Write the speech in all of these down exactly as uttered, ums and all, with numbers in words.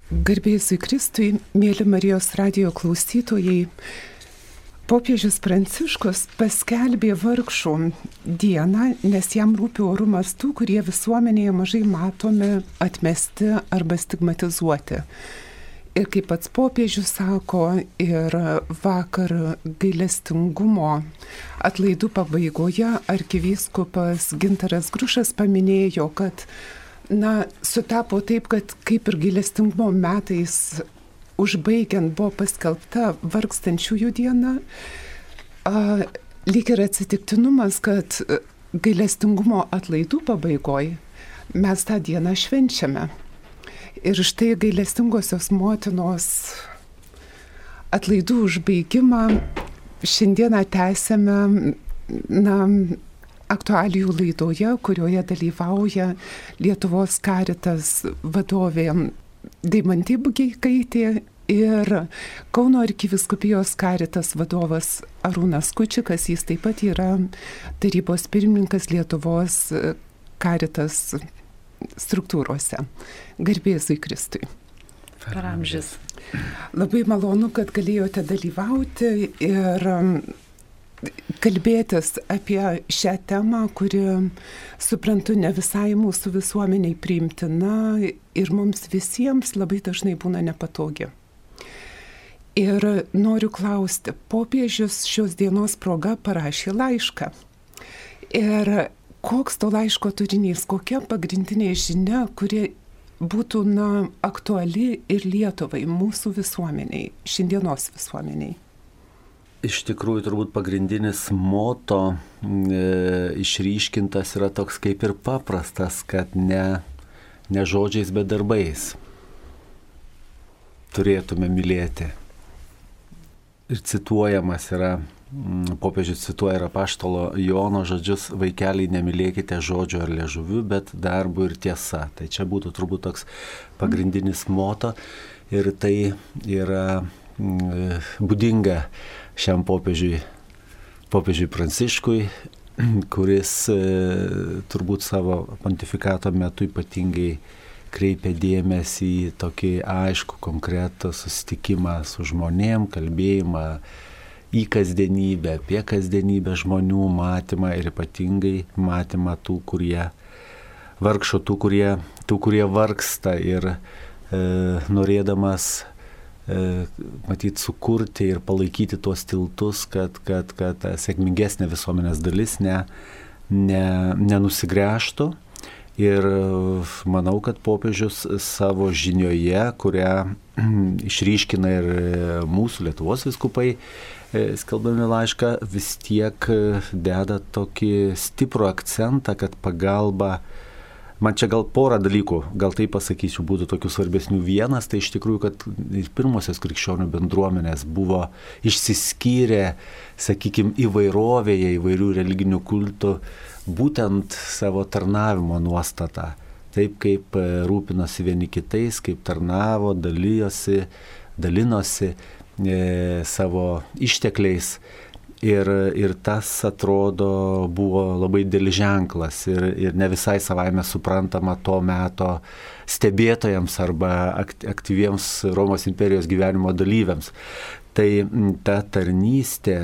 Garbėsiui Kristui, mėly Marijos radijo klausytojai, popiežius Pranciškus paskelbė vargšų dieną, nes jam rūpi orumas tų, kurie visuomenėje mažai matomi, atmesti arba stigmatizuoti. Ir kaip pats popiežius sako, ir vakar gailestingumo atlaidų pabaigoje arkivyskupas Gintaras Grušas paminėjo, kad Na, sutapo taip, kad kaip ir gailestingumo metais užbaigiant buvo paskelbta vargstančiųjų diena, a, lyg ir atsitiktinumas, kad gailestingumo atlaidų pabaigoje mes tą dieną švenčiame. Ir štai gailestingosios motinos atlaidų užbaigimą šiandieną tęsiame, na, aktualijų laidoje, kurioje dalyvauja Lietuvos Caritas vadovė Deimantė Bugeikaitė ir Kauno arkivyskupijos Caritas vadovas Arūnas Kučikas. Jis taip pat yra tarybos pirmininkas Lietuvos Caritas struktūrose. Garbėsiui Kristui. Per amžius. Labai malonu, kad galėjote dalyvauti ir kalbėtis apie šią temą, kuri, suprantu, ne visai mūsų visuomeniai priimtina ir mums visiems labai dažnai būna nepatogi. Ir noriu klausti, popiežius šios dienos proga parašė laišką. Ir koks to laiško turinys, kokia pagrindinė žinia, kuri būtų, na, aktuali ir Lietuvai, mūsų visuomeniai, šiandienos visuomeniai? Iš tikrųjų, turbūt pagrindinis moto e, išryškintas yra toks kaip ir paprastas, kad ne, ne žodžiais, bet darbais turėtume mylėti. Ir cituojamas yra, popiežius cituoja ir apaštalo Jono žodžius: vaikeliai, nemylėkite žodžio ar liežuviu, bet darbu ir tiesa. Tai čia būtų turbūt toks pagrindinis moto ir tai yra mm, būdinga šiam popiežiui, popiežiui Pranciškui, kuris e, turbūt savo pontifikato metu ypatingai kreipia dėmesį į tokį aišku, konkretų susitikimą su žmonėm, kalbėjimą į kasdienybę, apie kasdienybę žmonių matymą ir ypatingai matymą tų, kurie vargšo, tų, kurie, tų, kurie vargsta ir e, norėdamas matyti, sukurti ir palaikyti tuos tiltus, kad, kad, kad sėkmingesnė visuomenės dalis ne, ne, nenusigręžtų. Ir manau, kad popiežius savo žinioje, kurią išryškina ir mūsų Lietuvos vyskupai, skelbdami laišką, vis tiek deda tokį stiprų akcentą, kad pagalba. Man čia gal porą dalykų, gal tai pasakysiu, būtų tokių svarbesnių. Vienas, tai iš tikrųjų, kad ir pirmosios krikščionių bendruomenės buvo išsiskyrę, sakykime, įvairovėje įvairių religinių kultų, būtent savo tarnavimo nuostatą. Taip kaip rūpinosi vieni kitais, kaip tarnavo, dalyjosi, dalinosi e, savo ištekliais. Ir, ir tas, atrodo, buvo labai didelis ženklas ir, ir ne visai savaime suprantama to meto stebėtojams arba aktyviems Romos imperijos gyvenimo dalyviams. Tai ta tarnystė,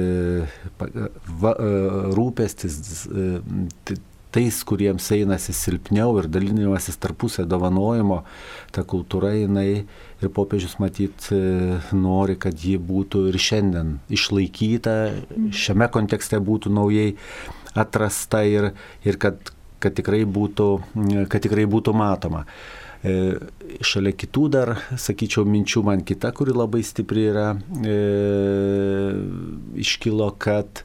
rūpestis tais, kuriems einasi silpniau ir dalinimasis tarpusavio dovanojimo, ta kultūra, jinai ir popiežius matyt nori, kad ji būtų ir šiandien išlaikyta, šiame kontekste būtų naujai atrasta ir, ir kad, kad, tikrai būtų, kad tikrai būtų matoma. E, šalia kitų dar, sakyčiau, minčių man kita, kuri labai stipri yra, e, iškilo, kad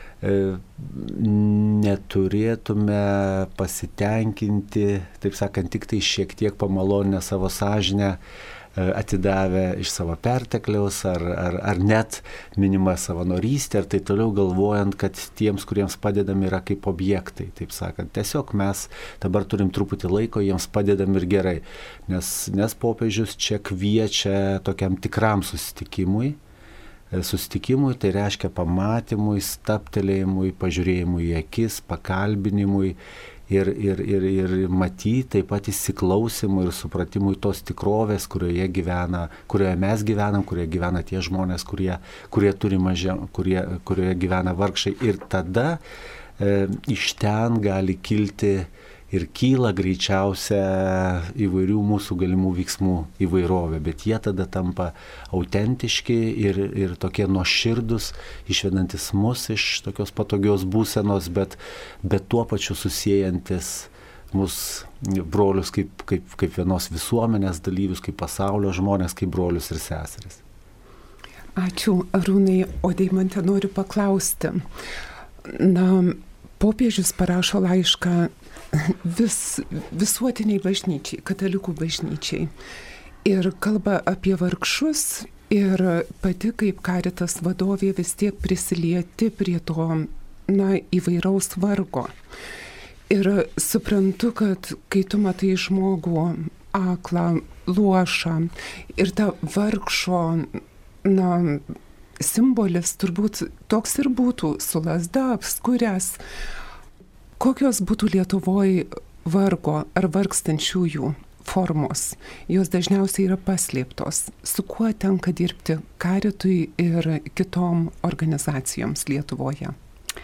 neturėtume pasitenkinti, taip sakant, tik tai šiek tiek pamaloninę savo sąžinę, atidavę iš savo pertekliaus ar, ar, ar net minimą savanorystę ir tai toliau galvojant, kad tiems, kuriems padedam, yra kaip objektai, taip sakant. Tiesiog mes dabar turim truputį laiko, jiems padedam ir gerai, nes, nes popiežius čia kviečia tokiam tikram susitikimui. Susitikimui, tai reiškia pamatymui, staptelėjimui, pažiūrėjimui į akis, pakalbinimui ir, ir, ir, ir matyti taip pat įsiklausimui ir supratimui tos tikrovės, kurioje, gyvena, kurioje mes gyvenam, kurioje gyvena tie žmonės, kurie, kurie turi mažiau, kurie, kurioje gyvena vargšai. Ir tada e, iš ten gali kilti ir kyla greičiausia įvairių mūsų galimų veiksmų įvairovė, bet jie tada tampa autentiški ir, ir tokie nuoširdus, išvedantis mus iš tokios patogios būsenos, bet, bet tuo pačiu susiejantis mus brolius kaip, kaip, kaip vienos visuomenės dalyvius, kaip pasaulio žmonės, kaip brolius ir seseris. Ačiū, Arūnai. O Deimante noriu paklausti. Na, popiežius parašo laišką vis, visuotiniai bažnyčiai, katalikų bažnyčiai. Ir kalba apie vargšus ir pati kaip Caritas vadovė vis tiek prisilieti prie to, na, įvairaus vargo. Ir suprantu, kad kai tu matai žmogų aklą, luošą ir tą vargšo, na, simbolis turbūt toks ir būtų, su lazda apskuręs. Kokios būtų Lietuvoje vargo ar vargstančiųjų formos? Jos dažniausiai yra paslėptos. Su kuo tenka dirbti Caritui ir kitom organizacijoms Lietuvoje?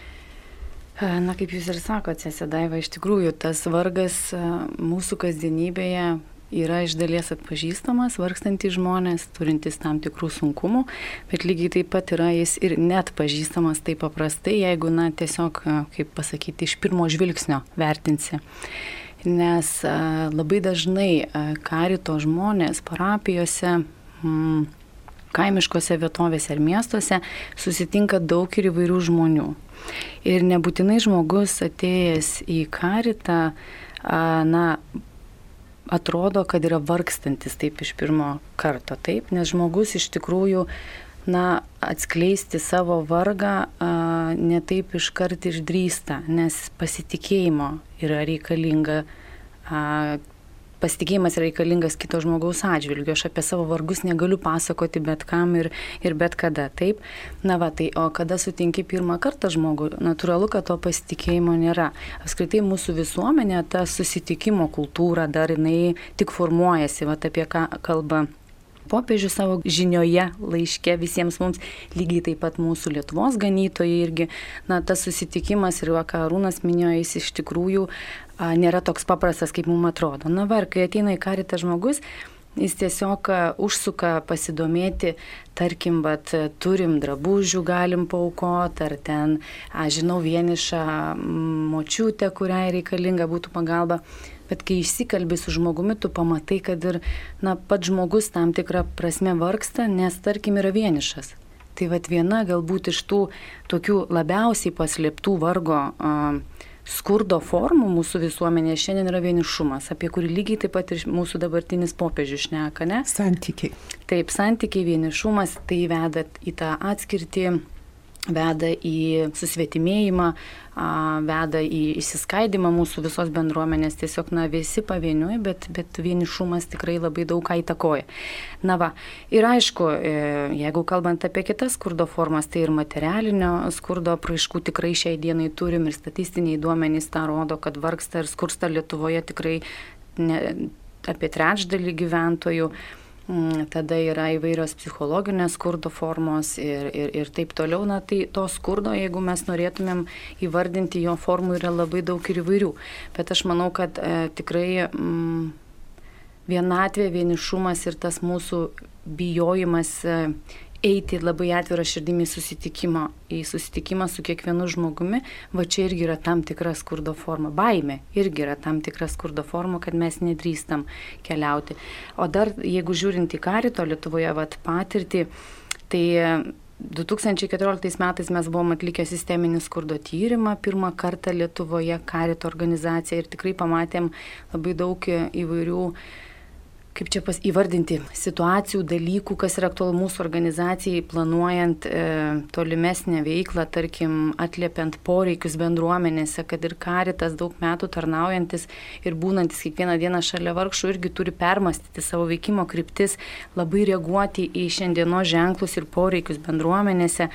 Na, kaip jūs ir sakote, sesė Daiva, iš tikrųjų tas vargas mūsų kasdienybėje yra iš dalies atpažįstamas, vargstantys žmonės, turintys tam tikrų sunkumų, bet lygiai taip pat yra jis ir net pažįstamas taip paprastai, jeigu, na, tiesiog, kaip pasakyti, iš pirmo žvilgsnio vertinsi. Nes a, labai dažnai a, Carito žmonės parapijose, m, kaimiškose vietovėse ir miestuose susitinka daug ir įvairių žmonių. Ir nebūtinai žmogus atėjęs į Caritą, a, na, atrodo, kad yra vargstantis taip iš pirmo karto, taip, nes žmogus iš tikrųjų, na, atskleisti savo vargą a, ne taip iškart išdrįsta, nes pasitikėjimo yra reikalinga, a, pasitikėjimas yra reikalingas kito žmogaus atžvilgiu. Aš apie savo vargus negaliu pasakoti bet kam ir, ir bet kada, taip. Na va, tai o kada sutinki pirmą kartą žmogų, natūralu, kad to pasitikėjimo nėra. Apskritai mūsų visuomenė, ta susitikimo kultūra dar jinai tik formuojasi, va, apie ką kalba popiežius savo žinioje, laiške visiems mums, lygiai taip pat mūsų Lietuvos ganytojai irgi, na, tas susitikimas ir va, ką Arūnas minėjo, jis iš tikrųjų a, nėra toks paprastas, kaip mums atrodo. Na, va, ir kai ateina į Caritą žmogus, jis tiesiog a, užsuka pasidomėti, tarkim, bet turim drabužių, galim paaukoti, ar ten, aš žinau, vienišą močiutę, kuriai reikalinga būtų pagalba. Bet kai išsikalbi su žmogumi, tu pamatai, kad ir, na, pats žmogus tam tikrą prasme vargsta, nes, tarkim, yra vienišas. Tai vat viena galbūt iš tų tokių labiausiai paslėptų vargo a, skurdo formų mūsų visuomenėje šiandien yra vienišumas, apie kurį lygiai taip pat ir mūsų dabartinis popiežius šneka, ne? Santykiai. Taip, santykiai, vienišumas, tai veda į tą atskirtį, veda į susvetimėjimą, veda į išsiskaidimą mūsų visos bendruomenės, tiesiog, na, visi pavieniui, bet, bet vienišumas tikrai labai daug ką įtakoja. Na va, ir aišku, jeigu kalbant apie kitas skurdo formas, tai ir materialinio skurdo apraiškų tikrai šiai dienai turim ir statistiniai duomenys tą rodo, kad vargsta ir skursta Lietuvoje tikrai ne, apie trečdalį gyventojų. Tada yra įvairios psichologinės skurdo formos ir, ir, ir taip toliau. Na, tai to skurdo, jeigu mes norėtumėm įvardinti, jo formų yra labai daug ir įvairių. Bet aš manau, kad e, tikrai mm, vienatvė, vienišumas ir tas mūsų bijojimas e, eiti labai atvirą širdimi į susitikimą, į susitikimą su kiekvienu žmogumi, va čia irgi yra tam tikra skurdo forma. Baimė irgi yra tam tikra skurdo forma, kad mes nedrįstam keliauti. O dar, jeigu žiūrint į Carito Lietuvoje vat, patirtį, tai du tūkstančiai keturioliktais metais mes buvom atlikę sisteminį skurdo tyrimą pirmą kartą Lietuvoje, Carito organizacija, ir tikrai pamatėm labai daug įvairių, kaip čia pas įvardinti, situacijų, dalykų, kas yra aktualu mūsų organizacijai, planuojant e, tolimesnę veiklą, tarkim, atliepiant poreikius bendruomenėse, kad ir Caritas daug metų tarnaujantis ir būnantis kiekvieną dieną šalia vargšų irgi turi permastyti savo veikimo kryptis, labai reaguoti į šiandienos ženklus ir poreikius bendruomenėse.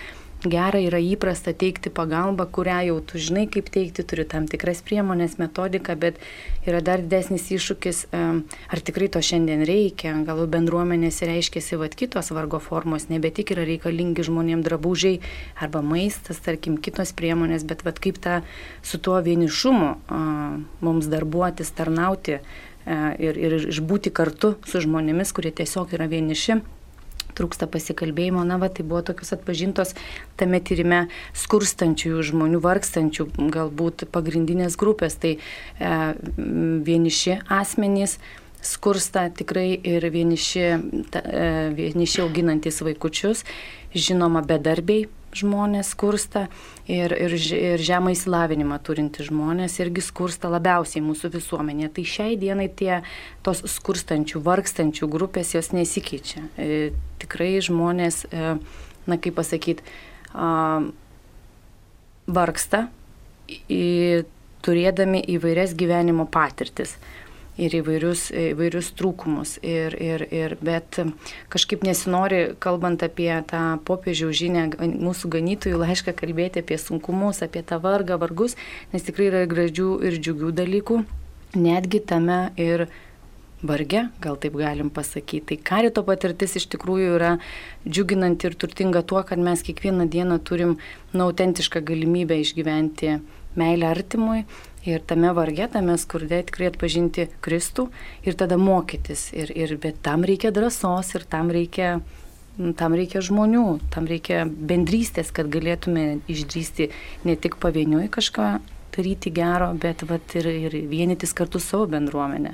gera, yra įprasta teikti pagalbą, kurią jau tu žinai, kaip teikti, turi tam tikras priemonės, metodiką, bet yra dar didesnis iššūkis, ar tikrai to šiandien reikia. Galų bendruomenėse reiškiasi vat kitos vargo formos, nebe tik yra reikalingi žmonėms drabužiai arba maistas, tarkim, kitos priemonės, bet vat kaip tą su tuo vienišumu a, mums darbuotis, tarnauti a, ir, ir išbūti kartu su žmonėmis, kurie tiesiog yra vieniši. Trūksta pasikalbėjimo, na va, tai buvo tokios atpažintos tame tyrime skurstančių žmonių, vargstančių galbūt pagrindinės grupės, tai e, vieniši asmenys skursta tikrai ir vieniši, ta, e, vieniši auginantis vaikučius, žinoma bedarbiai žmonės skursta ir, ir, ir žemą įsilavinimą turinti žmonės irgi skursta labiausiai mūsų visuomenėje. Tai šiai dienai tie tos skurstančių, vargstančių grupės jos nesikeičia. E, tikrai žmonės, e, na kaip pasakyti, vargsta į, turėdami įvairias gyvenimo patirtis ir įvairius, įvairius trūkumus. Ir, ir, ir, bet kažkaip nesinori, kalbant apie tą popiežiaus žinią, mūsų ganytojų laišką, kalbėti apie sunkumus, apie tą vargą, vargus, nes tikrai yra gražių ir džiugių dalykų, netgi tame ir varge, gal taip galim pasakyti. Tai karito patirtis iš tikrųjų yra džiuginanti ir turtinga tuo, kad mes kiekvieną dieną turim na, autentišką galimybę išgyventi meilę artimui ir tame varge, tame skurde tikrai atpažinti Kristų ir tada mokytis. Ir, ir, bet tam reikia drąsos ir tam reikia, tam reikia žmonių, tam reikia bendrystės, kad galėtume išdrįsti ne tik pavieniui kažką daryti gero, bet vat, ir, ir vienytis kartu savo bendruomenę.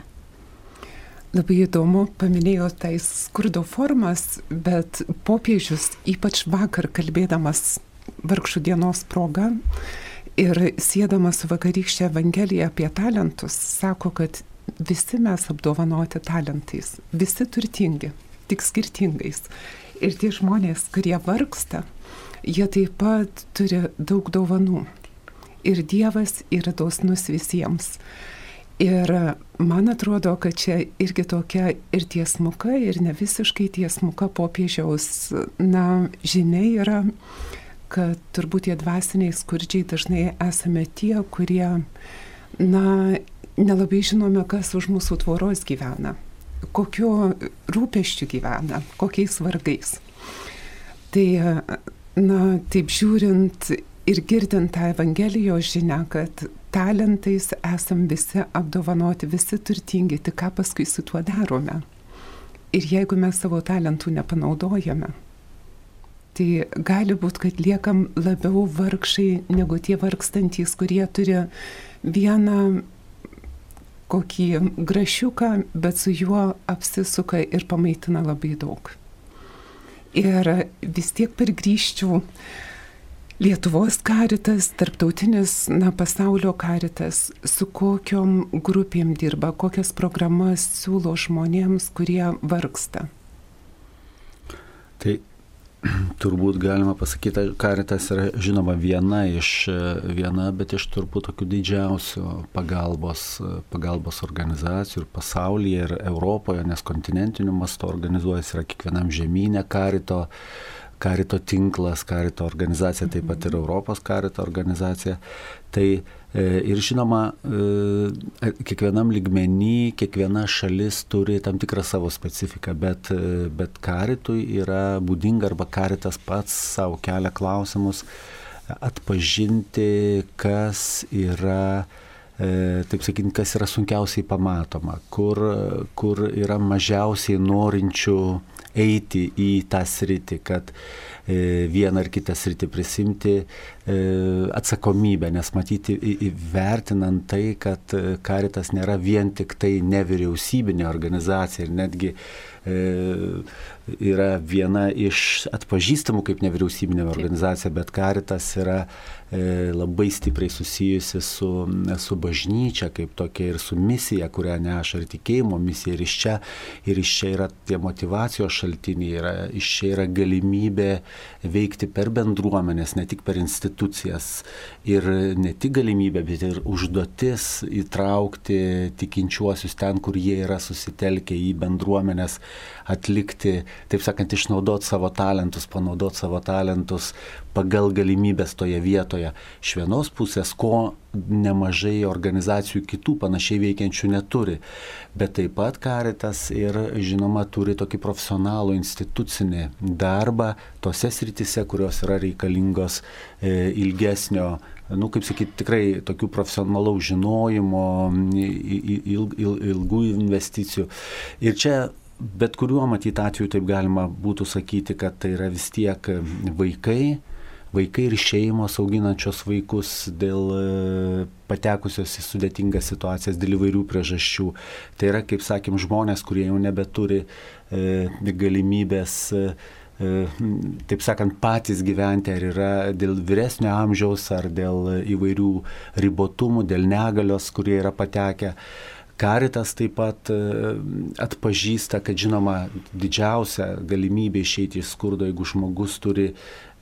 Labai įdomu, paminėjau tai skurdo formas, bet popiežius ypač vakar kalbėdamas vargšų dienos proga ir siedamas su vakarykščia Evangelija apie talentus, sako, kad visi mes apdovanoti talentais, visi turtingi, tik skirtingais. Ir tie žmonės, kurie vargsta, jie taip pat turi daug dovanų. Ir Dievas yra dosnus visiems. Ir man atrodo, kad čia irgi tokia ir tiesmuka, ir ne visiškai tiesmuka popiežiaus na, žinia yra, kad turbūt tie dvasiniai skurdžiai dažnai esame tie, kurie na, nelabai žinome, kas už mūsų tvoros gyvena, kokiu rūpesčiu gyvena, kokiais vargais. Tai, na, taip žiūrint ir girdint tą Evangelijos žinią, kad talentais esam visi apdovanoti, visi turtingi, tik ką paskui su tuo darome. Ir jeigu mes savo talentų nepanaudojame, tai gali būti, kad liekam labiau vargšai negu tie vargstantys, kurie turi vieną kokį grašiuką, bet su juo apsisuka ir pamaitina labai daug. Ir vis tiek pargrįžčiau Lietuvos karitas, tarptautinis na, pasaulio karitas, su kokiom grupėm dirba, kokias programas siūlo žmonėms, kurie vargsta. Tai turbūt galima pasakyti, karitas yra žinoma viena iš, viena, bet iš turbūt tokių didžiausių pagalbos, pagalbos organizacijų ir pasaulyje, ir Europoje, nes kontinentiniu mastu organizuojasi yra kiekvienam žemyne karito, karito tinklas, karito organizacija, taip pat ir Europos karito organizacija. Tai ir žinoma, kiekvienam lygmenį, kiekviena šalis turi tam tikrą savo specifiką, bet, bet karitui yra būdinga arba karitas pats savo kelia klausimus atpažinti, kas yra, taip sakyti, kas yra sunkiausiai pamatoma, kur, kur yra mažiausiai norinčių eiti į tą sritį, kad vieną ar kitą sritį prisimti atsakomybę, nes matyti įvertinant tai, kad karitas nėra vien tik tai nevyriausybinė organizacija ir netgi yra viena iš atpažįstamų kaip nevyriausybinė organizacija, bet karitas yra labai stipriai susijusi su, su bažnyčia kaip tokia ir su misija, kurią neša ir tikėjimo misija. Ir iš čia, ir iš čia yra tie motyvacijos šaltiniai, yra, iš čia yra galimybė veikti per bendruomenės, ne tik per institucijas. Ir ne tik galimybė, bet ir užduotis įtraukti tikinčiuosius ten, kur jie yra susitelkę į bendruomenės, atlikti, taip sakant, išnaudoti savo talentus, panaudoti savo talentus pagal galimybės toje vietoje. Iš vienos pusės, ko nemažai organizacijų kitų panašiai veikiančių neturi. Bet taip pat Caritas ir, žinoma, turi tokį profesionalų institucinį darbą tose srityse, kurios yra reikalingos e, ilgesnio, nu, kaip sakyti, tikrai tokių profesionalaus žinojimo, il, il, ilgų investicijų. Ir čia bet kuriuo matyt atveju taip galima būtų sakyti, kad tai yra vis tiek vaikai, vaikai ir šeimos auginančios vaikus dėl patekusios į sudėtingas situacijas dėl įvairių priežasčių. Tai yra, kaip sakėm, žmonės, kurie jau nebeturi e, galimybės, e, taip sakant, patys gyventi, ar yra dėl vyresnio amžiaus, ar dėl įvairių ribotumų, dėl negalios, kurie yra patekę. Caritas taip pat atpažįsta, kad, žinoma, didžiausia galimybė išeiti iš skurdo, jeigu žmogus turi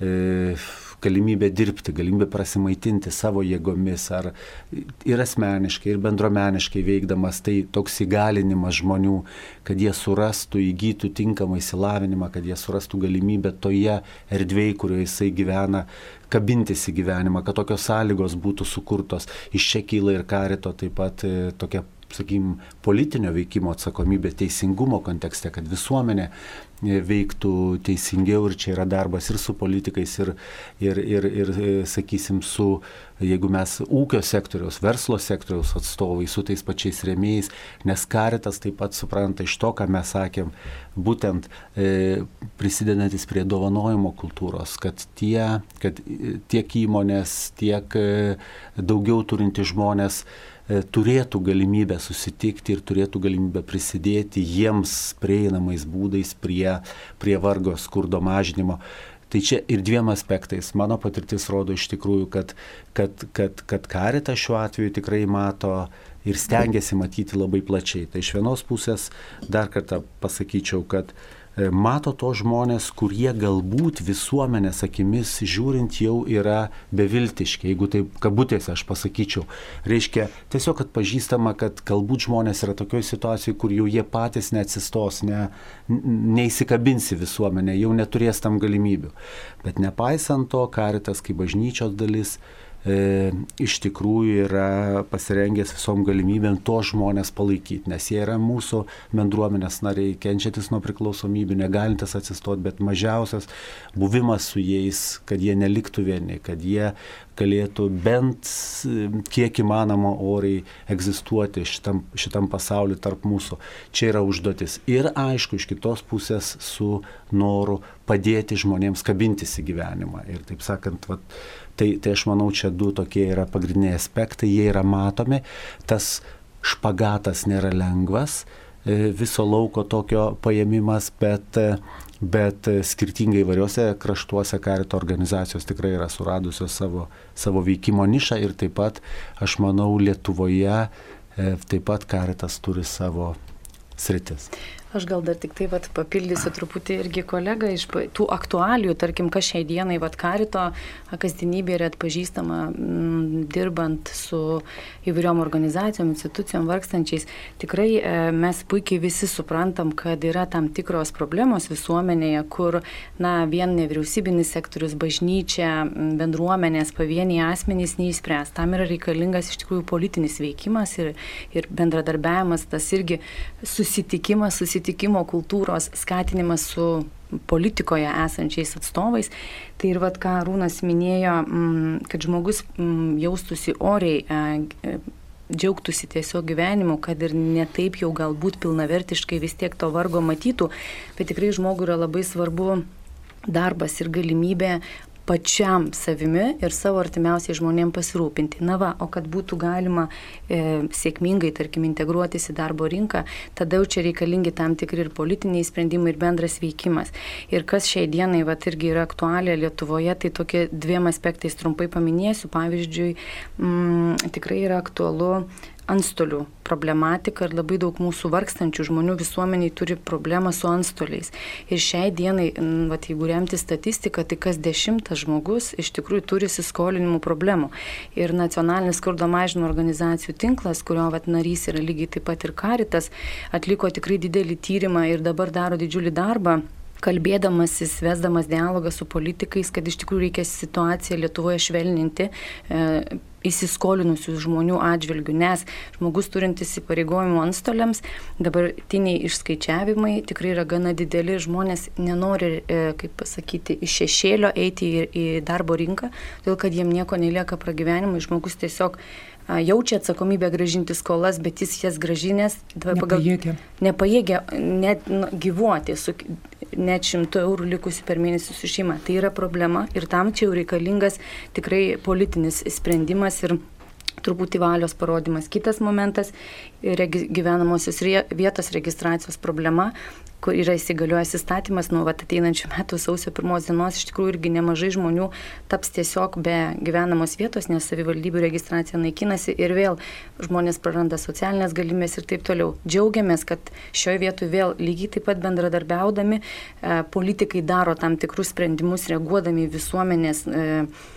e, galimybę dirbti, galimybę prasimaitinti savo jėgomis, ar ir asmeniškai, ir bendruomeniškai veikdamas, tai toks įgalinimas žmonių, kad jie surastų, įgytų tinkamą išsilavinimą, kad jie surastų galimybę toje erdvėje, kurioje jisai gyvena, kabintis į gyvenimą, kad tokios sąlygos būtų sukurtos. Iš čia kyla ir Carito taip pat e, tokia, sakykime, politinio veikimo atsakomybė teisingumo kontekste, kad visuomenė veiktų teisingiau, ir čia yra darbas ir su politikais, ir, ir, ir, ir sakysim, su, jeigu mes ūkio sektoriaus, verslo sektoriaus atstovai, su tais pačiais rėmėjais, nes Caritas taip pat supranta iš to, ką mes sakėm, būtent e, prisidedantis prie dovanojimo kultūros, kad, tie, kad tiek įmonės, tiek e, daugiau turinti žmonės turėtų galimybę susitikti ir turėtų galimybę prisidėti jiems prieinamais būdais prie, prie vargo skurdo mažinimo. Tai čia ir dviem aspektais. Mano patirtis rodo iš tikrųjų, kad, kad, kad, kad Caritas šiuo atveju tikrai mato ir stengiasi matyti labai plačiai. Tai iš vienos pusės dar kartą pasakyčiau, kad mato to žmonės, kurie galbūt visuomenės akimis žiūrint jau yra beviltiški, jeigu taip kabutėse aš pasakyčiau. Reiškia, tiesiog atpažįstama, kad galbūt žmonės yra tokioje situacijoje, kur jau jie patys neatsistos, ne, neįsikabins į visuomenę, jau neturės tam galimybių. Bet nepaisant to, Caritas kaip bažnyčios dalis E, iš tikrųjų yra pasirengęs visom galimybėm to žmonės palaikyti, nes jie yra mūsų bendruomenės nariai, kenčiantis nuo priklausomybių, negalintis atsistoti, bet mažiausias buvimas su jais, kad jie neliktų vieni, kad jie galėtų bent kiek įmanoma oriai egzistuoti šitam, šitam pasauliu tarp mūsų. Čia yra užduotis. Ir aišku, iš kitos pusės su noru padėti žmonėms kabintis į gyvenimą. Ir taip sakant, vat, tai, tai aš manau, čia du tokie yra pagrindiniai aspektai, jie yra matomi. Tas špagatas nėra lengvas, viso lauko tokio paėmimas, bet bet skirtingai įvairiuose kraštuose Carito organizacijos tikrai yra suradusios savo, savo veikimo nišą, ir taip pat, aš manau, Lietuvoje taip pat Caritas turi savo sritis. Aš gal dar tik tai vat, papildysiu truputį irgi kolegą iš tų aktualijų, tarkim, kas šiai dienai vat, Carito kasdienybė yra atpažįstama m, dirbant su įvairiom organizacijom, institucijom, vargstančiais. Tikrai e, mes puikiai visi suprantam, kad yra tam tikros problemos visuomenėje, kur na, vien nevyriausybinis sektorius, bažnyčia, bendruomenės, pavieniai asmenys neįspręs. Tam yra reikalingas iš tikrųjų politinis veikimas ir, ir bendradarbiavimas, tas irgi susitikimas, susitikimas susitikimo kultūros skatinimas su politikoje esančiais atstovais. Tai ir vat, ką Arūnas minėjo, kad žmogus jaustųsi oriai, džiaugtųsi tiesiog gyvenimu, kad ir ne taip jau galbūt pilnavertiškai vis tiek to vargo matytų, bet tikrai žmogui yra labai svarbu darbas ir galimybė pačiam savimi ir savo artimiausiai žmonėm pasirūpinti. Na va, o kad būtų galima e, sėkmingai, tarkim, integruotis į darbo rinką, tada jau čia reikalingi tam tikri ir politiniai sprendimai, ir bendras veikimas. Ir kas šiai dienai vat, irgi yra aktualija Lietuvoje, tai tokie dviem aspektais trumpai paminėsiu. Pavyzdžiui, m, tikrai yra aktualu antstolių problematika ir labai daug mūsų vargstančių žmonių visuomeniai turi problemą su antstoliais. Ir šiai dienai, vat, jeigu remti statistiką, tai kas dešimtas žmogus iš tikrųjų turi įsiskolinimų problemų. Ir nacionalinis skurdo mažinimo organizacijų tinklas, kurio vat, narys yra lygiai taip pat ir Caritas, atliko tikrai didelį tyrimą ir dabar daro didžiulį darbą, kalbėdamasis, vesdamas dialogą su politikais, kad iš tikrųjų reikia situaciją Lietuvoje švelninti e, įsiskolinusių žmonių atžvilgių, nes žmogus turintis įpareigojimų antstoliams, dabartiniai išskaičiavimai tikrai yra gana dideli, žmonės nenori, e, kaip pasakyti, iš šešėlio eiti į, į darbo rinką, todėl kad jiem nieko nelieka pragyvenimui, žmogus tiesiog jaučia atsakomybę gražinti skolas, bet jis jas gražinės nepajėgia, nepajėgia net nu, gyvuoti su net šimtų eurų likusi per mėnesį su šeima. Tai yra problema ir tam čia jau reikalingas tikrai politinis sprendimas ir truputį valios parodimas. Kitas momentas - regi, gyvenamosios vietos registracijos problema, kur yra įsigaliojęs įstatymas nuo vat, ateinančių metų sausio pirmos dienos. Iš tikrųjų irgi nemažai žmonių taps tiesiog be gyvenamos vietos, nes savivaldybių registracija naikinasi ir vėl žmonės praranda socialinės galimybės ir taip toliau. Džiaugiamės, kad šioje vietoje vėl lygiai taip pat bendradarbiaudami e, politikai daro tam tikrus sprendimus, reaguodami į visuomenės e,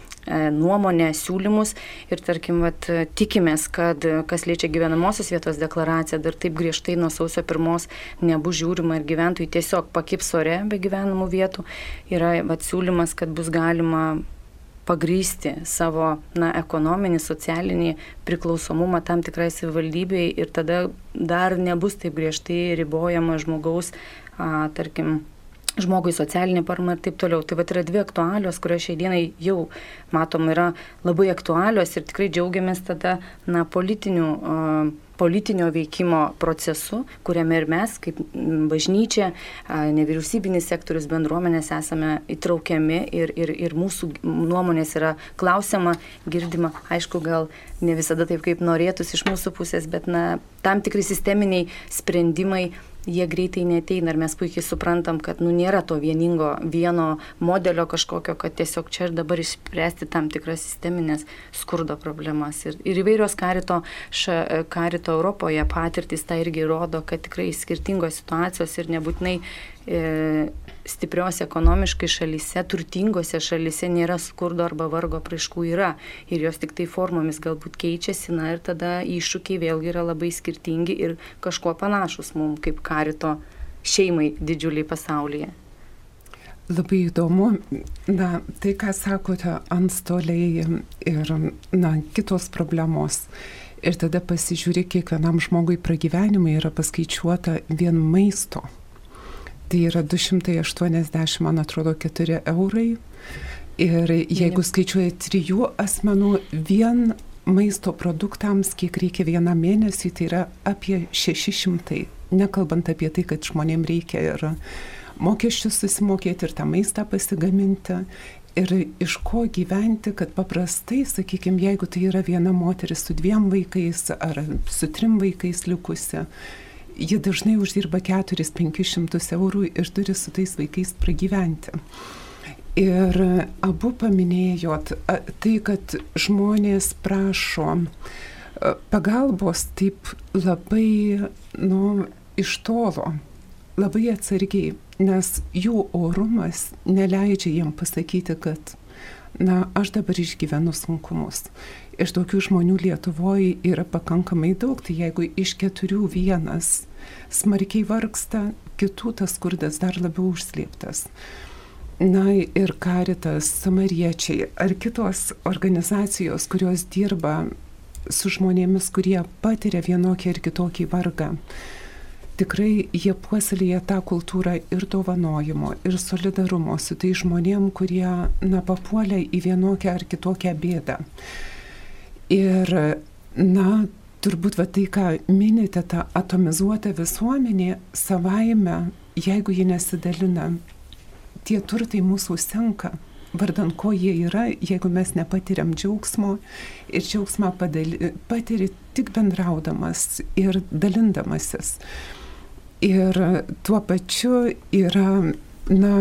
nuomonę, siūlymus ir tarkim, vat, tikimės, kad kas liečia gyvenamosios vietos deklaraciją, dar taip griežtai nuo sausio pirmos nebus žiūrima ir gyventojai tiesiog pakips ore be gyvenamų vietų. Yra vat, siūlymas, kad bus galima pagrysti savo na, ekonominį, socialinį priklausomumą tam tikrai savivaldybei ir tada dar nebus taip griežtai ribojama žmogaus, a, tarkim, žmogui socialinė parama ir taip toliau. Tai vat yra dvi aktualios, kurios šiai dienai jau matom yra labai aktualios ir tikrai džiaugiamės tada na, politinių, uh, politinio veikimo procesu, kuriame ir mes, kaip bažnyčia, uh, nevyriausybinis sektorius, bendruomenės esame įtraukiami ir, ir, ir mūsų nuomonės yra klausiama, girdima, aišku, gal ne visada taip, kaip norėtųsi iš mūsų pusės, bet na, tam tikri sisteminiai sprendimai jie greitai neteina ir mes puikiai suprantam, kad nu, nėra to vieningo vieno modelio kažkokio, kad tiesiog čia ir dabar išspręsti tam tikras sisteminės skurdo problemas. Ir, ir įvairios karito, ša, karito Europoje patirtys tai irgi rodo, kad tikrai skirtingos situacijos ir nebūtinai e, stiprios ekonomiškai šalyse, turtingose šalyse nėra skurdo arba vargo apraiškų yra ir jos tik tai formomis galbūt keičiasi, na ir tada iššūkiai vėlgi yra labai skirtingi ir kažkuo panašus mums kaip karito šeimai didžiuliai pasaulyje. Labai įdomu, na, tai ką sakote, antstoliai ir na, kitos problemos. Ir tada pasižiūrė, kiekvienam žmogui pragyvenimai yra paskaičiuota vien maisto. Tai yra du šimtai aštuoniasdešimt, man atrodo, keturi eurai. Ir jeigu skaičiuoja trijų asmenų vien maisto produktams, kiek reikia vieną mėnesį, tai yra apie šeši šimtai. Nekalbant apie tai, kad žmonėms reikia ir mokesčius susimokėti ir tą maistą pasigaminti. Ir iš ko gyventi, kad paprastai, sakykime, jeigu tai yra viena moteris su dviem vaikais ar su trim vaikais likusi, ji dažnai uždirba keturis penkis šimtus eurų ir turi su tais vaikais pragyventi. Ir abu paminėjot tai, kad žmonės prašo pagalbos taip labai nu, iš tolo, labai atsargiai, nes jų orumas neleidžia jiem pasakyti, kad na, aš dabar išgyvenu sunkumus. Ir tokių žmonių Lietuvoje yra pakankamai daug, tai jeigu iš keturių vienas smarkiai vargsta, kitų tas skurdas dar labiau užslėptas. Na ir Caritas, Samariečiai ar kitos organizacijos, kurios dirba su žmonėmis, kurie patiria vienokį ar kitokį vargą, tikrai jie puoselėja tą kultūrą ir dovanojimo, ir solidarumo su tai žmonėm, kurie na, papuolė į vienokią ar kitokią bėdą. Ir, na, turbūt va tai, ką minite, ta atomizuota visuomenė savaime, jeigu ji nesidalina, tie turtai mūsų senka, vardan ko jie yra, jeigu mes nepatiriam džiaugsmo ir džiaugsmą padali, patiri tik bendraudamas ir dalindamasis. Ir tuo pačiu yra, na,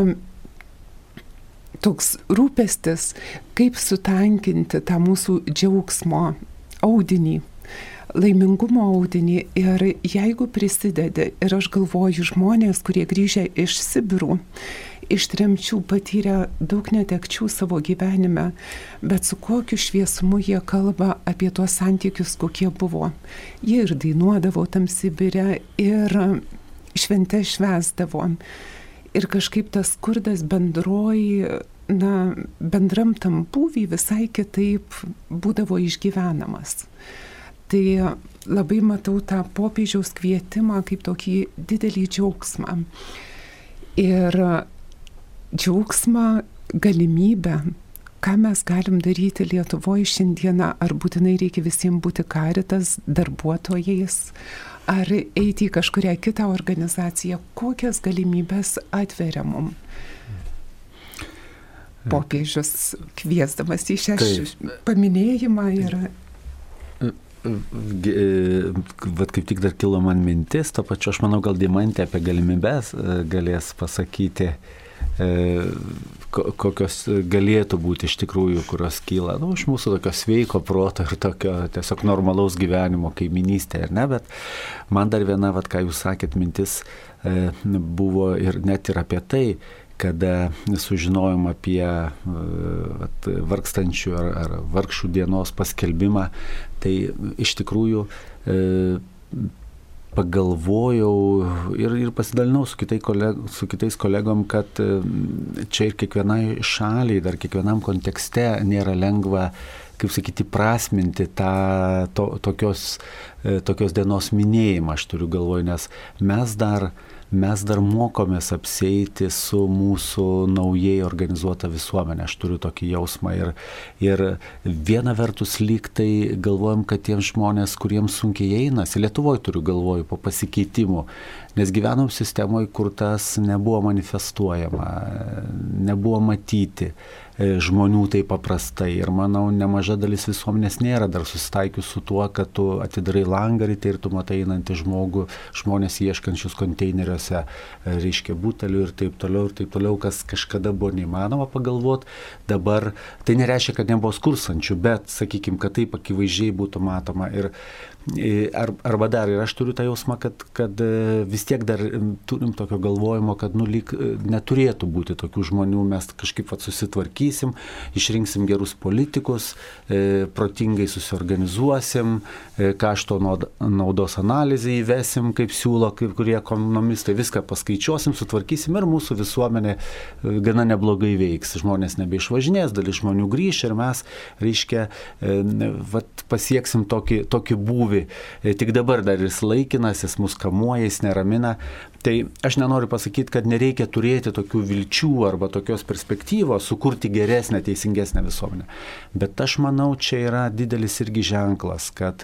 toks rūpestis, kaip sutankinti tą mūsų džiaugsmo audinį. laimingumo audinį. Ir jeigu prisidedi, ir aš galvoju, žmonės, kurie grįžę iš Sibirų, iš tremčių patyrė daug netekčių savo gyvenime, bet su kokiu šviesumu jie kalba apie tuos santykius, kokie buvo. Jie ir dainuodavo tam Sibire, ir šventę švęsdavo. Ir kažkaip tas skurdas bendroji, na, bendram tam būvį visai kitaip būdavo išgyvenamas. Tai labai matau tą popiežiaus kvietimą kaip tokį didelį džiaugsmą. Ir džiaugsmą, galimybę, ką mes galim daryti Lietuvoje šiandieną, ar būtinai reikia visiems būti Caritas darbuotojais, ar eiti į kažkurią kitą organizaciją, kokias galimybės atveria mum popiežius kviesdamas į šią paminėjimą. Ir Vat kaip tik dar kilo man mintis, to pačiu aš manau, gal Deimantė apie galimybės galės pasakyti, kokios galėtų būti iš tikrųjų, kurios kyla, nu, iš mūsų tokio sveiko proto ir tokio tiesiog normalaus gyvenimo, kaiminystė, ar ne, bet man dar viena, vat, ką jūs sakėt, mintis buvo ir net ir apie tai, kada sužinojom apie vat, vargstančių ar, ar vargšų dienos paskelbimą, tai iš tikrųjų e, pagalvojau ir, ir pasidalinau su, koleg, su kitais kolegom, kad čia ir kiekvienai šaliai, dar kiekvienam kontekste nėra lengva, kaip sakyti, prasminti tą to, tokios, tokios dienos minėjimą, aš turiu galvoj, nes mes dar mes dar mokomės apsieiti su mūsų naujai organizuota visuomenė. Aš turiu tokį jausmą. Ir, ir viena vertus lyg tai galvojam, kad tiems žmonės, kuriems sunkiai einasi, Lietuvoje turiu galvoj po pasikeitimų, nes gyvenom sistemoje, kur tas nebuvo manifestuojama, nebuvo matyti žmonių taip paprastai. Ir manau, nemaža dalis visuomenės nėra dar susitaikius su tuo, kad tu atidarai langą ryte ir tu matai einantį žmogų, žmonės ieškančius konteineriuose, reiškia, butelių ir taip toliau, ir taip toliau, kas kažkada buvo neįmanoma pagalvoti. Dabar tai nereiškia, kad nebuvo skurstančių, bet, sakykime, kad taip akivaizdžiai būtų matoma. Ir Ar, arba dar, ir aš turiu tą jausmą, kad, kad vis tiek dar turim tokio galvojimo, kad nu, lyg neturėtų būti tokių žmonių, mes kažkaip vat, susitvarkysim, išrinksim gerus politikus, e, protingai susiorganizuosim, e, kašto naudos analizę įvesim, kaip siūlo kai kurie ekonomistai, viską paskaičiuosim, sutvarkysim ir mūsų visuomenė gana neblogai veiks. Žmonės nebeišvažinės, dalis žmonių grįš ir mes, reiškia, e, vat, pasieksim tokį, tokį būvį. Tik dabar dar jis laikinas, jis mus kamuoja, jis neramina. Tai aš nenoriu pasakyti, kad nereikia turėti tokių vilčių arba tokios perspektyvos, sukurti geresnę, teisingesnę visuomenę. Bet aš manau, čia yra didelis irgi ženklas, kad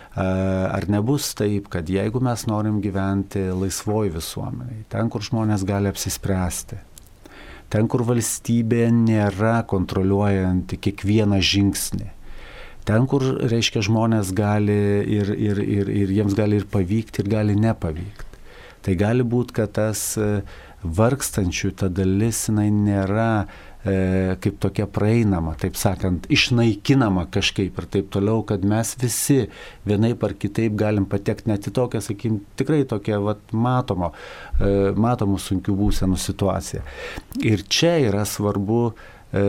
ar nebus taip, kad jeigu mes norim gyventi laisvoj visuomeniai, ten, kur žmonės gali apsispręsti, ten, kur valstybė nėra kontroliuojanti kiekvieną žingsnį, ten, kur, reiškia, žmonės gali ir, ir, ir, ir jiems gali ir pavykti, ir gali nepavykti. Tai gali būti, kad tas vargstančių ta dalis, jinai nėra e, kaip tokia praeinama, taip sakant, išnaikinama kažkaip ir taip toliau, kad mes visi vienaip ar kitaip galim patekti net į tokią, sakykim, tikrai tokią vat, matomo, e, matomų sunkių būsenų situaciją. Ir čia yra svarbu E,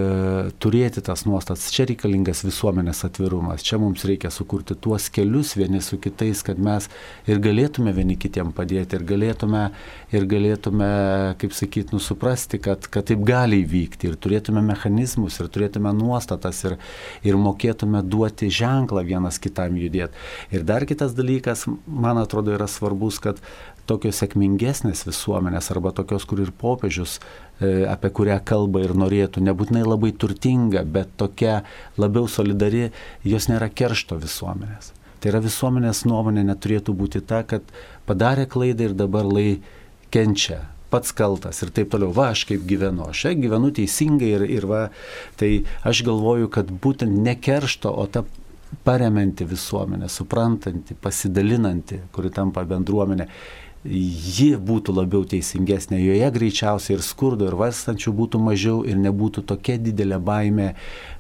turėti tas nuostas, čia reikalingas visuomenės atvirumas, čia mums reikia sukurti tuos kelius vieni su kitais, kad mes ir galėtume vieni kitiem padėti, ir galėtume, ir galėtume kaip sakyti, nu, suprasti, kad, kad taip gali įvykti, ir turėtume mechanizmus, ir turėtume nuostatas, ir, ir mokėtume duoti ženklą vienas kitam judėti. Ir dar kitas dalykas, man atrodo, yra svarbus, kad tokios sėkmingesnės visuomenės arba tokios, kur ir popiežius, apie kurią kalba ir norėtų, nebūtinai labai turtinga, bet tokia labiau solidari, jos nėra keršto visuomenės. Tai yra visuomenės nuomonė neturėtų būti ta, kad padarė klaidą ir dabar lai kenčia, pats kaltas ir taip toliau. Va, aš kaip gyvenu, aš gyvenu teisingai ir, ir va, tai aš galvoju, kad būtent ne keršto, o ta paremanti visuomenė, suprantanti, pasidalinanti, kuri tampa bendruomenė, ji būtų labiau teisingesnė, joje greičiausiai ir skurdo, ir vargstančių būtų mažiau ir nebūtų tokia didelė baimė,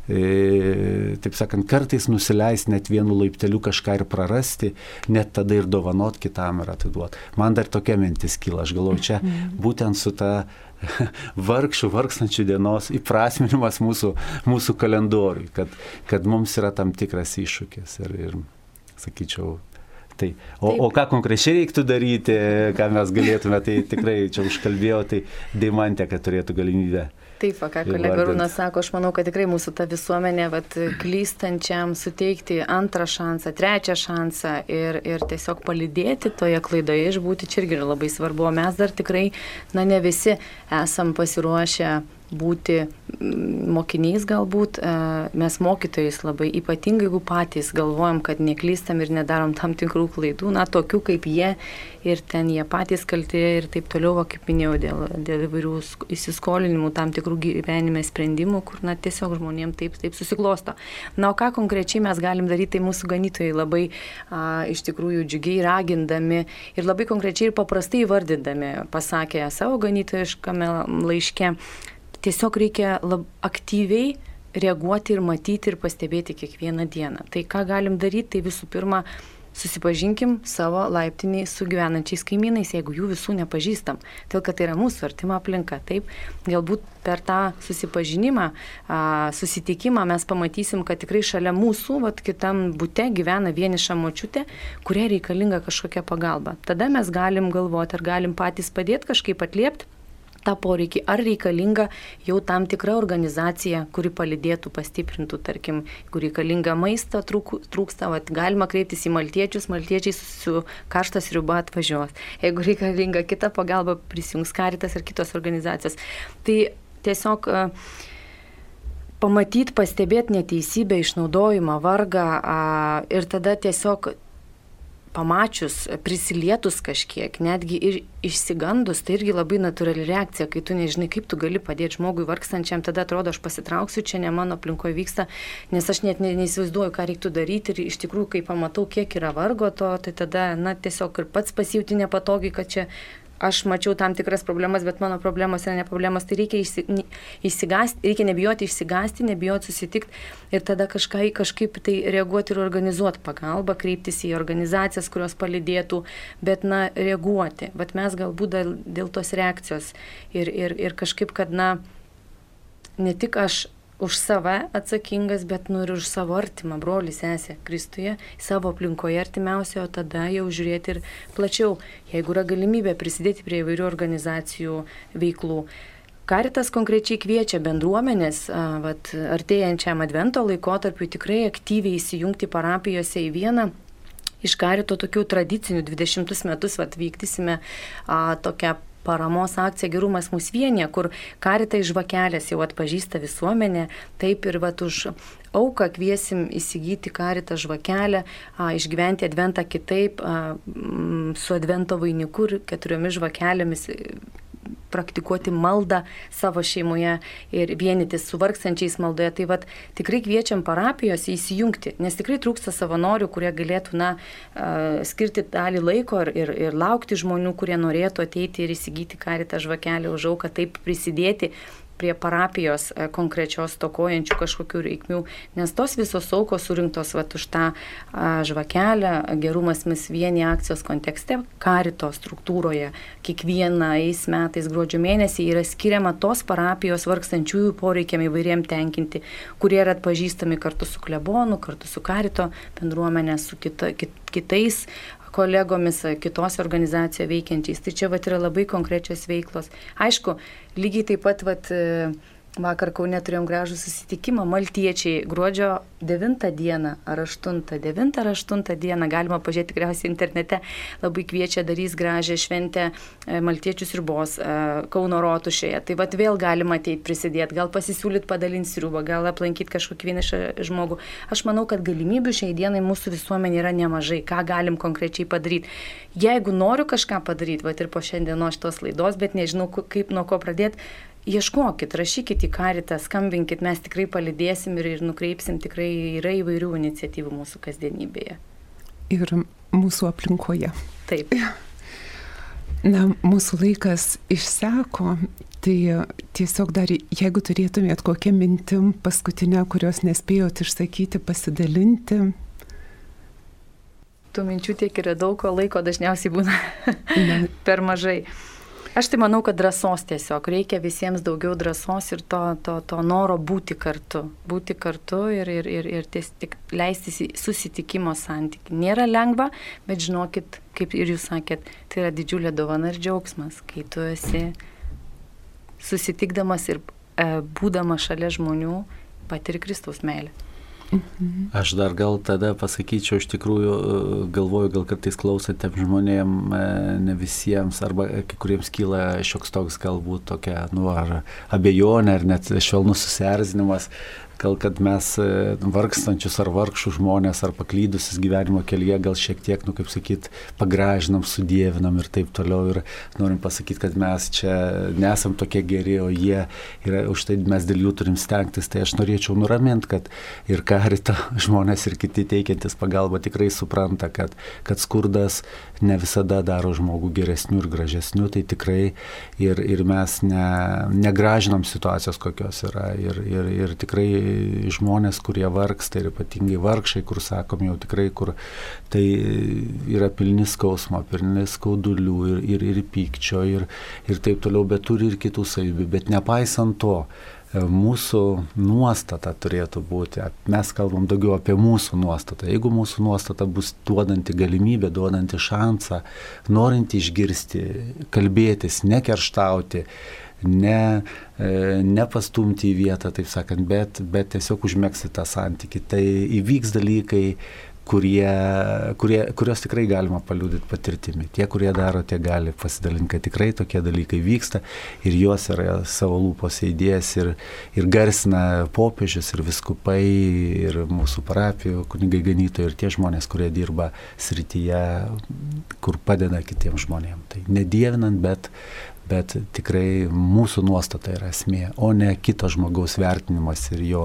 e, taip sakant, kartais nusileis net vienu laipteliu kažką ir prarasti, net tada ir dovanot kitam ir atiduoti. Man dar tokia mintis kyla, aš galvoju, čia būtent su ta vargšų, vargstančių dienos įprasminimas mūsų, mūsų kalendoriui, kad, kad mums yra tam tikras iššūkis ir, ir sakyčiau, tai. O, o ką konkrečiai reiktų daryti, ką mes galėtume, tai tikrai čia užkalbėjau, tai Deimantė, kad turėtų galimybę. Taip, ką kolega Arūnas sako, aš manau, kad tikrai mūsų ta visuomenė, vat, klystančiam suteikti antrą šansą, trečią šansą ir, ir tiesiog palydėti toje klaidoje, išbūti čia irgi yra labai svarbu. O mes dar tikrai, na, ne visi esam pasiruošę būti mokiniais galbūt, mes mokytojais labai, ypatingai jeigu patys galvojam, kad neklystam ir nedarom tam tikrų klaidų, na, tokių kaip jie, ir ten jie patys kalti ir taip toliau, va, kaip minėjau, dėl, dėl įvairių įsiskolinimų, tam tikrų gyvenime sprendimų, kur, na, tiesiog žmonėms taip, taip susiklosto. Na, o ką konkrečiai mes galim daryti, tai mūsų ganytojai labai a, iš tikrųjų džiugiai ragindami ir labai konkrečiai ir paprastai įvardindami, pasakė savo ganytojiškame laiške, tiesiog reikia lab, aktyviai reaguoti ir matyti ir pastebėti kiekvieną dieną. Tai ką galim daryti, tai visų pirma, susipažinkim savo laiptinį su gyvenančiais kaimynais, jeigu jų visų nepažįstam. Todėl, kad tai yra mūsų artima aplinka. Taip, galbūt per tą susipažinimą, susitikimą mes pamatysim, kad tikrai šalia mūsų, vat, kitam bute gyvena vieniša močiutė, kuriai reikalinga kažkokia pagalba. Tada mes galim galvoti, ar galim patys padėti kažkaip atliepti tą poreikį, ar reikalinga jau tam tikra organizacija, kuri palydėtų, pastiprintų, tarkim, kur reikalinga maisto trūk, trūksta, vat, galima kreiptis į maltiečius, maltiečiai su karšta sriuba atvažiuos. Jeigu reikalinga kita pagalba, prisijungs Karitas ar kitos organizacijos. Tai tiesiog uh, pamatyti, pastebėti neteisybę, išnaudojimą, vargą uh, ir tada tiesiog pamačius, prisilietus kažkiek, netgi ir išsigandus, tai irgi labai natūrali reakcija, kai tu nežinai, kaip tu gali padėti žmogui vargstančiam, tada atrodo, aš pasitrauksiu, čia ne mano aplinkoje vyksta, nes aš net neįsivaizduoju, ką reiktų daryti ir iš tikrųjų, kai pamatau, kiek yra vargo to, tai tada, na, tiesiog ir pats pasijauti nepatogiai, kad čia aš mačiau tam tikras problemas, bet mano problemos yra ne problemas, tai reikia išsigasti, reikia nebijoti išsigasti, nebijoti susitikti ir tada kažką, kažkaip tai reaguoti ir organizuoti pagalbą, kreiptis į organizacijas, kurios palydėtų, bet, na, reaguoti. Bet mes galbūt dėl, dėl tos reakcijos ir, ir, ir kažkaip, kad, na, ne tik aš už save atsakingas, bet nu ir už savo artimą brolį, sesę Kristuje, savo aplinkoje artimiausioje, o tada jau žiūrėti ir plačiau, jeigu yra galimybė prisidėti prie įvairių organizacijų veiklų. Karitas konkrečiai kviečia bendruomenės, vat, artėjančiam advento laikotarpiu tikrai aktyviai įsijungti parapijose į vieną iš Karito tokių tradicinių dvidešimtus metus vat, vykdysime a, tokią paramos akcija Gerumas mus vienija, kur Karitą iš žvakelės jau atpažįsta visuomenė, taip ir vat, už auką kviesim įsigyti Karitą žvakelę, a, išgyventi adventą kitaip, a, m, su advento vainiku ir keturiomis žvakelėmis praktikuoti maldą savo šeimoje ir vienytis su vargstančiais maldoje. Tai vat, tikrai kviečiam parapijose įsijungti, nes tikrai trūksta savanorių, kurie galėtų na, skirti dalį laiko ir, ir, ir laukti žmonių, kurie norėtų ateiti ir įsigyti Karitą žvakelę už auką, taip prisidėti prie parapijos konkrečios stokojančių kažkokių reikmių, nes tos visos aukos surinktos vat, už tą a, žvakelę Gerumas mus vienija akcijos kontekste Karito struktūroje kiekvienais metais gruodžio mėnesį yra skiriama tos parapijos vargstančiųjų poreikiam įvairiem tenkinti, kurie yra atpažįstami kartu su klebonu, kartu su Karito bendruomenė, su kita, kit, kitais kolegomis, kitos organizacijoje veikiančiais. Tai čia vat, yra labai konkrečios veiklos. Aišku, lygiai taip pat vat, vakar Kaune turėjom gražų susitikimą, maltiečiai gruodžio devintą dieną ar aštuntą, devintą ar aštuntą dieną, galima pažiūrėti tikriausiai internete, labai kviečia, darys gražią šventę maltiečių sriubos Kauno rotušėje. Tai vat vėl galima ateiti prisidėti, gal pasisiūlyti padalinti sriubą, gal aplankyti kažkokį vienišą žmogų. Aš manau, kad galimybių šiai dienai mūsų visuomenė yra nemažai, ką galim konkrečiai padaryti. Jeigu noriu kažką padaryti, vat ir po šiandienos šitos laidos, bet nežinau, kaip nuo ko pradėti, ieškokit, rašykit į Karitą, skambinkit, mes tikrai palydėsim ir, ir nukreipsim, tikrai yra įvairių iniciatyvų mūsų kasdienybėje. Ir mūsų aplinkoje. Taip. Na, mūsų laikas išseko, tai tiesiog dar, jeigu turėtumėt kokią mintim paskutinę, kurios nespėjot išsakyti, pasidalinti. Tų minčių tiek yra daug, o laiko dažniausiai būna per mažai. Aš tai manau, kad drąsos tiesiog. Reikia visiems daugiau drąsos ir to, to, to noro būti kartu. Būti kartu ir, ir, ir, ir ties, tik leistis į susitikimo santykį. Nėra lengva, bet žinokit, kaip ir jūs sakėt, tai yra didžiulė dovana ir džiaugsmas, kai tu esi susitikdamas ir e, būdamas šalia žmonių, patiri Kristaus meilę. Aš dar gal tada pasakyčiau, iš tikrųjų galvoju, gal kartais klausantiems žmonėm, ne visiems, arba kai kuriems kyla šioks toks galbūt tokia, nu, ar abejonė, ar net švelnus susierzinimas, gal kad mes vargstančius ar vargšų žmonės, ar paklydusius gyvenimo kelyje, gal šiek tiek, nu kaip sakyt, pagražinam, sudievinam ir taip toliau. Ir norim pasakyti, kad mes čia nesam tokie geri, o jie yra, už tai mes dėl jų turim stengtis. Tai aš norėčiau nuraminti, kad ir Karito žmonės, ir kiti teikiantis pagalbą tikrai supranta, kad, kad skurdas ne visada daro žmogų geresnių ir gražesnių. Tai tikrai ir, ir mes ne, negražinam situacijos, kokios yra. Ir, ir, ir tikrai žmonės, kurie vargsta, ir ypatingai vargšai, kur sakom jau tikrai, kur tai yra pilni skausmo, pilni skaudulių ir, ir, ir pykčio ir, ir taip toliau, bet turi ir kitų savybių. Bet nepaisant to, mūsų nuostata turėtų būti, mes kalbam daugiau apie mūsų nuostatą. Jeigu mūsų nuostata bus duodanti galimybę, duodanti šansą, norinti išgirsti, kalbėtis, nekerštauti, ne, ne pastumti į vietą, taip sakant, bet, bet tiesiog užmegzti tą santykį. Tai įvyks dalykai, kurie, kurie, kurios tikrai galima paliudyti patirtimi. Tie, kurie daro, tie gali pasidalinti, kad tikrai tokie dalykai vyksta ir juos yra savo lūpose įdėjęs ir, ir garsina popiežius ir viskupai ir mūsų parapijų kunigai ganytojai ir tie žmonės, kurie dirba srityje, kur padeda kitiems žmonėms. Tai nedievinant, bet bet tikrai mūsų nuostata yra esmė, o ne kito žmogaus vertinimas ir jo,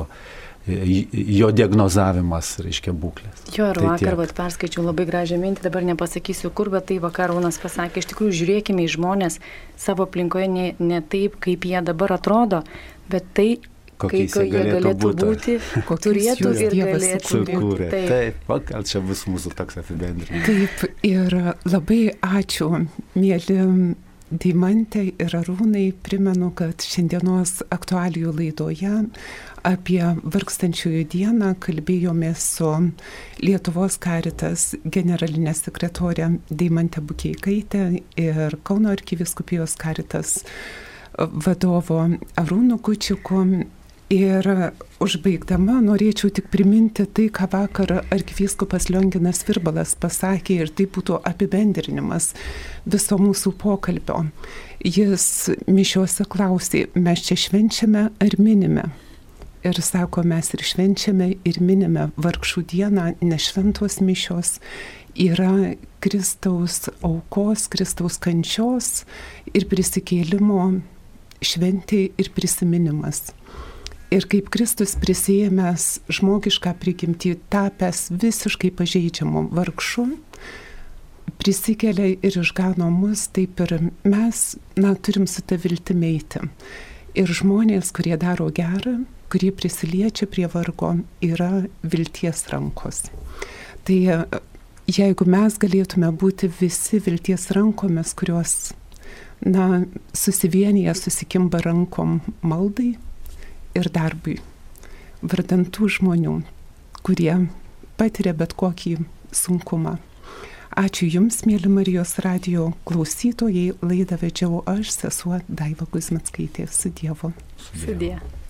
jo diagnozavimas, reiškia, būklės. Jo, ir tai vakar vat, perskaičiau labai gražią mintį, dabar nepasakysiu kur, bet tai vakar Arūnas pasakė, iš tikrųjų žiūrėkime į žmonės savo aplinkoje ne, ne taip, kaip jie dabar atrodo, bet tai, kokiais jie galėtų, galėtų būti, turėtų ir galėtų būti. Taip, taip, o gal čia bus mūsų toks apibendrinimas. Taip, ir labai ačiū, mėly Deimantė ir Arūnai. Primenu, kad šiandienos aktualijų laidoje apie vargstančiųjų dieną kalbėjomės su Lietuvos Caritas generalinė sekretorė Deimantė Bukeikaitė ir Kauno arkivyskupijos Caritas vadovo Arūnu Kučiuku. Ir užbaigdama norėčiau tik priminti tai, ką vakar arkivyskupas Lionginas Virbalas pasakė, ir tai būtų apibendrinimas viso mūsų pokalbio. Jis mišiuose klausė, mes čia švenčiame ar minime? Ir sako, mes ir švenčiame ir minime vargšų dieną, nes šventos mišios yra Kristaus aukos, Kristaus kančios ir prisikėlimo šventė ir prisiminimas. Ir kaip Kristus prisiėmęs žmogišką prigimtį, tapęs visiškai pažeidžiamų vargšų, prisikelia ir išgano mus, taip ir mes, na, turim su ta viltimi eiti. Ir žmonės, kurie daro gerą, kurie prisiliečia prie vargo, yra vilties rankos. Tai jeigu mes galėtume būti visi vilties rankomis, kurios, na, susivienyje, susikimba rankom maldai ir darbui, vardan tų žmonių, kurie patiria bet kokį sunkumą. Ačiū Jums, mėly Marijos radijo klausytojai, laidą vedžiau aš, sesuo Daiva Kuzmickaitė. Su Dievu. Su Dievu.